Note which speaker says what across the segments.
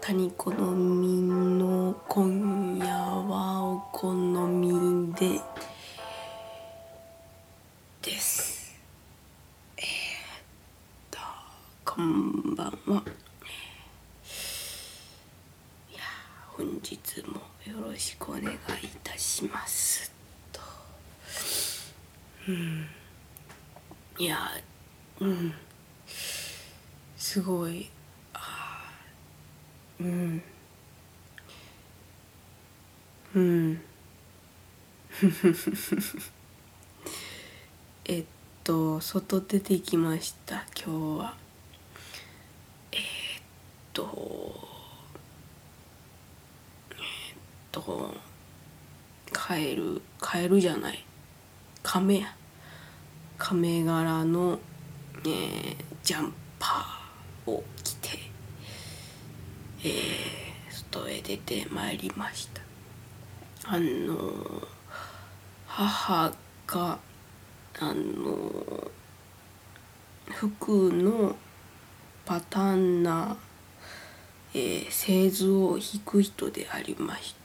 Speaker 1: 谷好みの今夜はお好みですこんばんは。本日もよろしくお願いいたしますと。すごい外出てきました今日は。カエルじゃない亀柄の、ジャンパーを着て、外へ出てまいりました。母が服のパターンな、製図を引く人でありまして、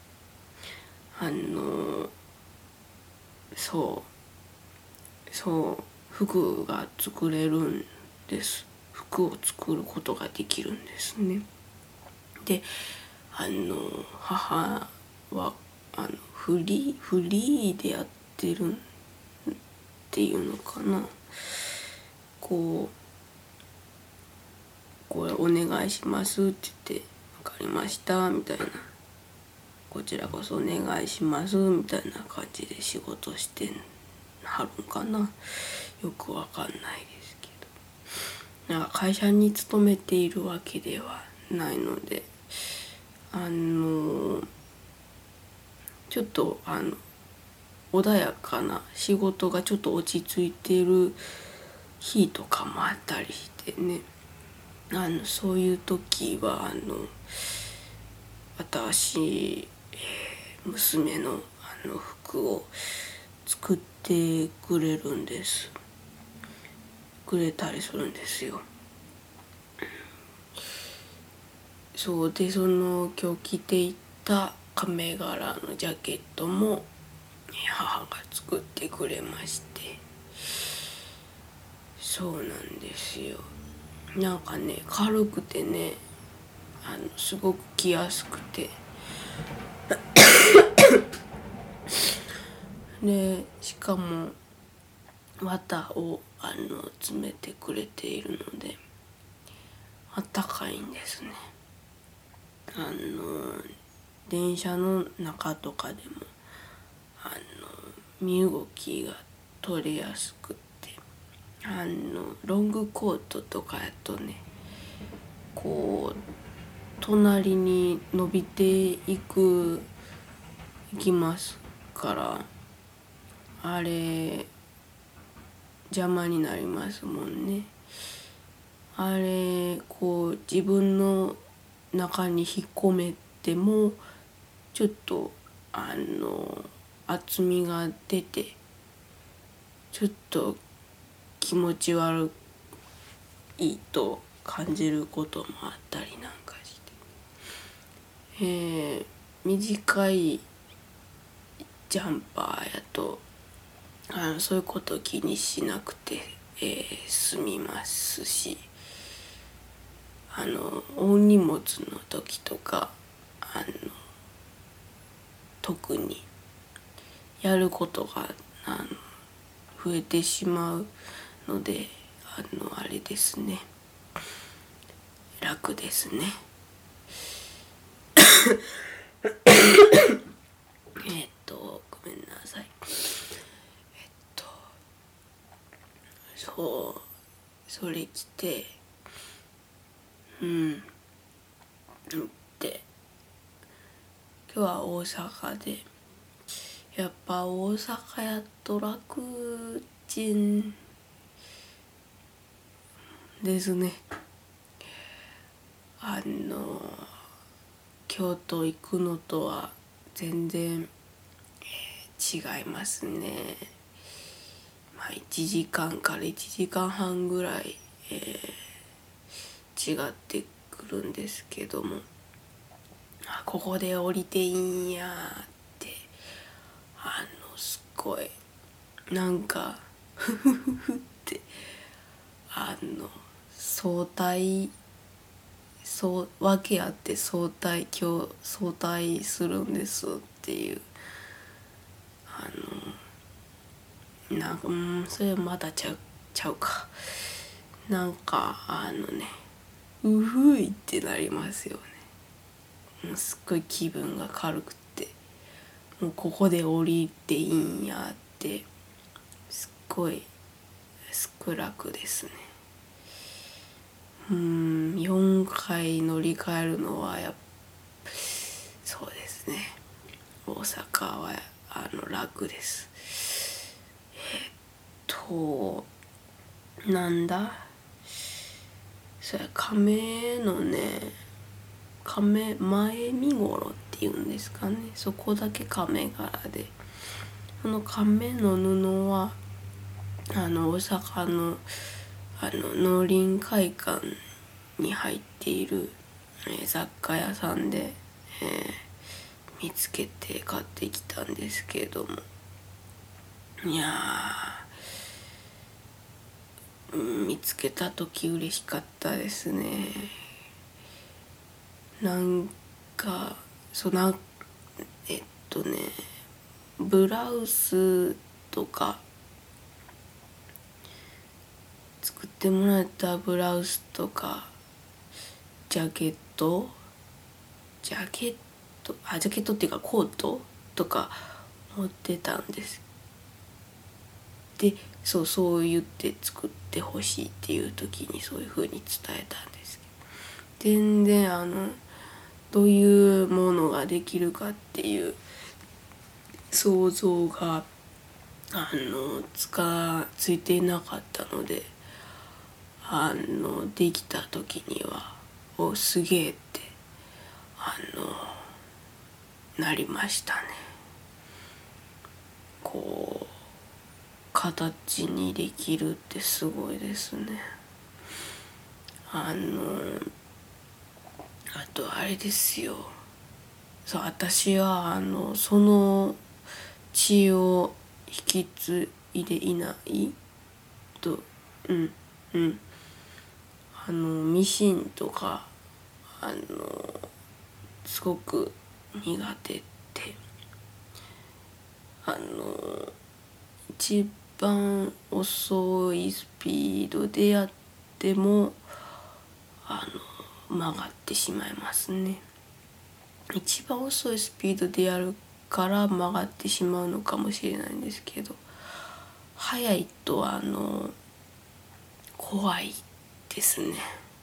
Speaker 1: そう服が作れるんです。服を作ることができるんですね。で母はフリーでやってるっていうのかな。これお願いしますって言って、分かりましたみたいな、こちらこそお願いしますみたいな感じで仕事してはるんかな。よくわかんないですけど、なんか会社に勤めているわけではないので、ちょっと穏やかな仕事がちょっと落ち着いている日とかもあったりしてね、そういう時は私、娘の服を作ってくれたりするんですよ。そうで、今日着ていた亀柄のジャケットも母が作ってくれまして、そうなんですよ。なんかね、軽くてね、すごく着やすくてで、しかも綿を詰めてくれているのであったかいんですね。電車の中とかでも身動きが取れやすくって、ロングコートとかやとね、こう隣に伸びていきますから、あれ邪魔になりますもんね。あれ自分の中に引っ込めてもちょっと厚みが出て、ちょっと気持ち悪いと感じることもあったりなんかして、短いジャンパーやとそういうこと気にしなくて、済みますし、大荷物の時とか特にやることが増えてしまうので、あれですね、楽ですね。ごめんなさい。それ着てで、今日は大阪で、やっぱ大阪やと楽ちんですね。京都行くのとは全然、違いますね。1時間から1時間半ぐらい、違ってくるんですけども、ここで降りていいんやってすっごいなんかフフフフって早退訳あって今日早退するんですっていうなんかそれまだちゃうかなんかうふいってなりますよね。もうすっごい気分が軽くってもうここで降りていいんやってすっごい楽ですね。4回乗り換えるのはそうですね。大阪は楽です。なんだそれ亀のね前身頃っていうんですかね、そこだけ亀柄で、この亀の布は大阪の農林会館に入っている、雑貨屋さんで、見つけて買ってきたんですけれども、いや見つけた時嬉しかったですね。なんかブラウスとか作ってもらったブラウスとかジャケットっていうかコートとか持ってたんです。でそう言って作ってほしいっていう時にそういう風に伝えたんですけど、全然どういうものができるかっていう想像がついていなかったので、できた時にはすげえってなりましたね。こう形にできるってすごいですね。あとあれですよ、私はその血を引き継いでいないとミシンとかすごく苦手で、一番遅いスピードでやっても曲がってしまいますね。一番遅いスピードでやるから曲がってしまうのかもしれないんですけど、速いと怖いですね。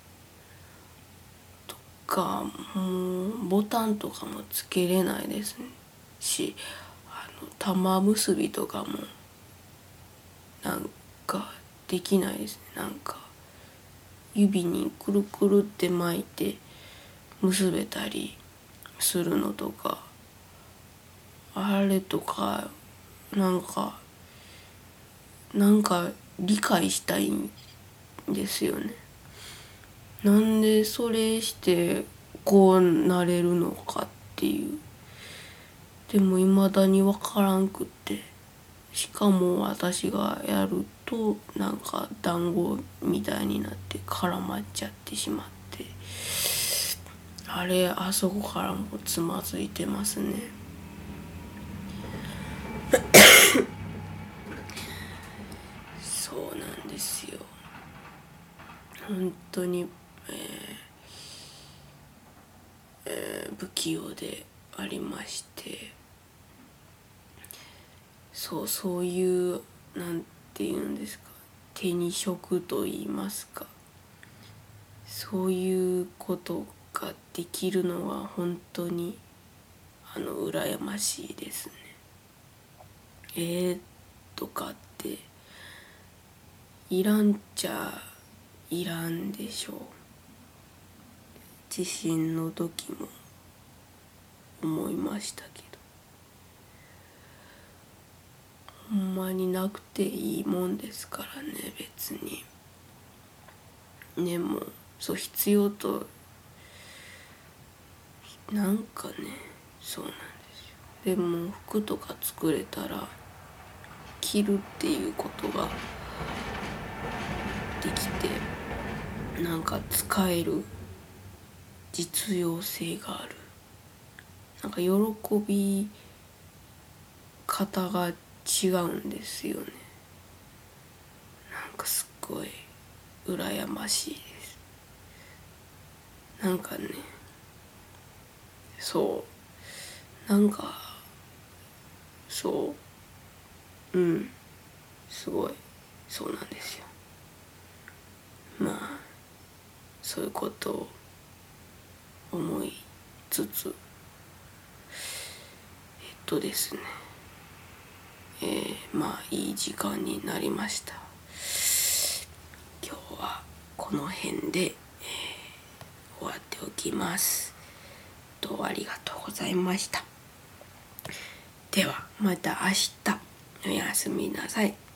Speaker 1: もうボタンとかもつけれないですし、玉結びとかもなんかできないですね。なんか指にくるくるって巻いて結べたりするのとか、あれとかなんか理解したいんですよね。なんでそれしてこうなれるのかっていう。でも未だに分からんくって、しかも私がやるとなんか団子みたいになって絡まっちゃってしまって、あそこからもつまずいてますね。そうなんですよ。本当に、不器用でありまして、そういうなんていうんですか、手に職と言いますか、そういうことができるのは本当に羨ましいですね。とかっていらんちゃいらんでしょう。地震の時も思いましたけど、ほんまになくていいもんですからね。別にでも必要となんかね、そうなんですよ。でも服とか作れたら着るっていうことができて、なんか使える実用性がある、なんか喜び方が違うんですよね。なんかすっごい羨ましいです。なんかね、なんかすごいそうなんですよ。まあそういうことを思いつつですね、まあいい時間になりました。今日はこの辺で、終わっておきます。どうもありがとうございました。ではまた明日、おやすみなさい。